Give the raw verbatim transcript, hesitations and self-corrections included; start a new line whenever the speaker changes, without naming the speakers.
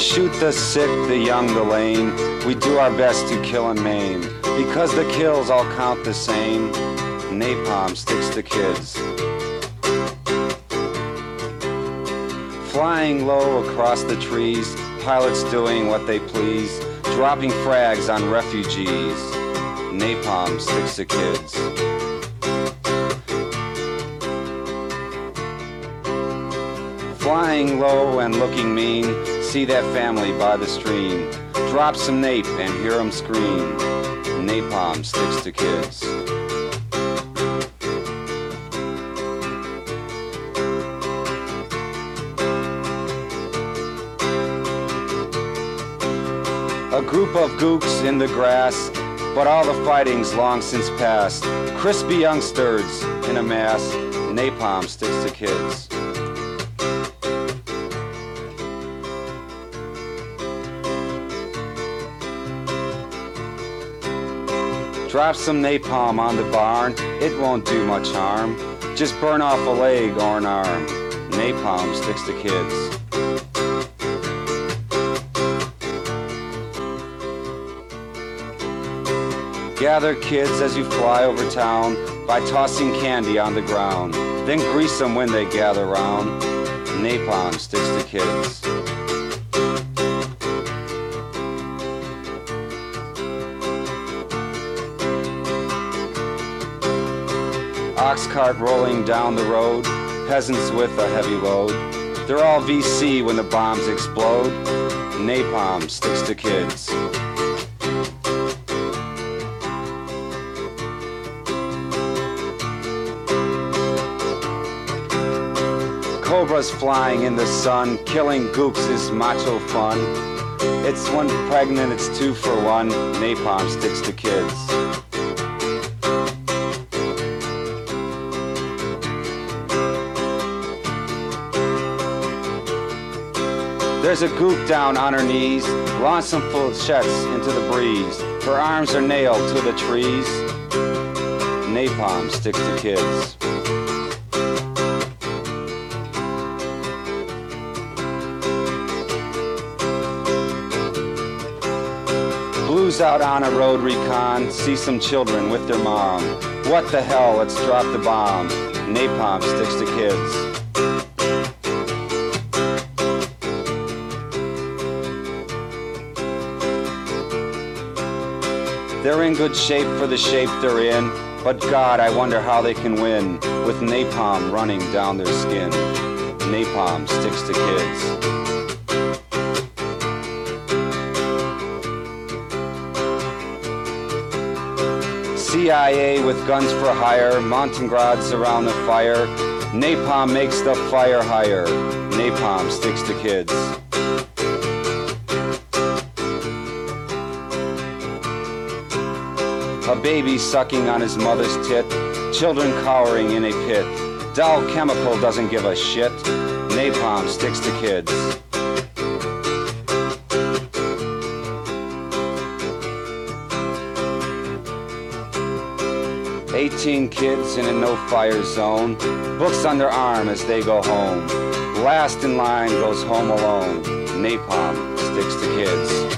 shoot the sick, the young, the lame. We do our best to kill and maim. Because the kills all count the same. Napalm sticks to kids. Flying low across the trees, pilots doing what they please, dropping frags on refugees. Napalm sticks to kids. Flying low and looking mean, see that family by the stream. Drop some nape and hear 'em scream. Napalm sticks to kids. A group of gooks in the grass, but all the fighting's long since past. Crispy youngsters in a mass, napalm sticks to kids. Drop some napalm on the barn, it won't do much harm. Just burn off a leg or an arm. Napalm sticks to kids. Gather kids as you fly over town by tossing candy on the ground. Then grease them when they gather round. Napalm sticks to kids. Ox cart rolling down the road, peasants with a heavy load. They're all V C when the bombs explode. Napalm sticks to kids. Cobras flying in the sun, killing gooks is macho fun. It's one pregnant, it's two for one. Napalm sticks to kids. There's a gook down on her knees, launch some flechettes into the breeze. Her arms are nailed to the trees. Napalm sticks to kids. Blues out on a road recon, see some children with their mom. What the hell, let's drop the bomb. Napalm sticks to kids. They're in good shape for the shape they're in, but God, I wonder how they can win with napalm running down their skin. Napalm sticks to kids. C I A with guns for hire, Montagnards around the fire. Napalm makes the fire higher. Napalm sticks to kids. A baby sucking on his mother's tit, children cowering in a pit. Dow Chemical doesn't give a shit. Napalm sticks to kids. Eighteen kids in a no-fire zone, books on their arm as they go home. Last in line goes home alone. Napalm sticks to kids.